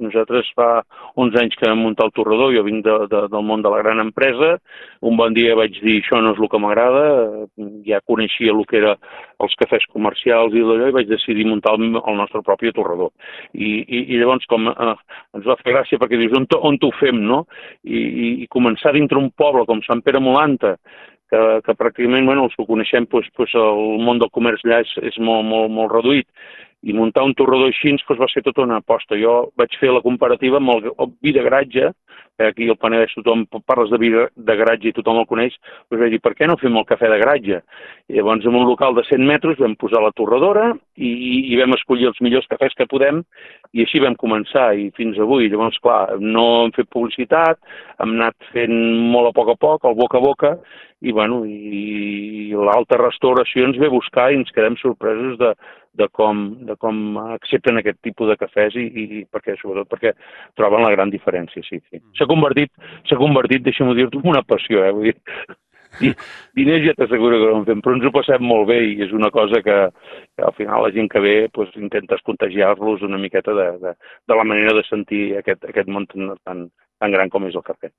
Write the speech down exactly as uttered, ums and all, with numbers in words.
Nosaltres fa onze anys que vam muntar el torrador, jo vinc de, de, del món de la gran empresa, un bon dia vaig dir això no és el que m'agrada, ja coneixia el que era els cafès comercials i d'allò i vaig decidir muntar el, el nostre propi torrador. I, i, i llavors com eh, ens va fer gràcia perquè dius on, on t'ho fem, no? I, i, i començar dintre un poble com Sant Pere Molanta, que, que pràcticament, bueno, els que coneixem, doncs, doncs el món del comerç allà és, és molt, molt, molt reduït, i muntar un torrador així doncs, va ser tota una aposta. Jo vaig fer la comparativa amb el, el vi de garatge, que aquí al Penedès tothom parles de vi de garatge i tothom el coneix, doncs vaig dir, per què no fem el cafè de garatge? I llavors en un local de cent metres vam posar la torradora i, i vam escollir els millors cafès que podem i així vam començar i fins avui. Llavors, clar, no hem fet publicitat, hem anat fent molt a poc a poc, al boca a boca, i, bueno, i l'alta restauració ens ve a buscar i ens quedem sorpresos de, de, com, de com accepten aquest tipus de cafès i, i perquè, sobretot perquè troben la gran diferència, sí. sí. S'ha convertit, s'ha convertit, deixa'm dir-t'ho, en una passió, eh? Vull dir, i diners ja t'asseguro que no en fem, però ens ho passem molt bé i és una cosa que, que al final la gent que ve pues, intentes contagiar-los una miqueta de, de, de la manera de sentir aquest, aquest món tan, tan, tan gran com és el cafè.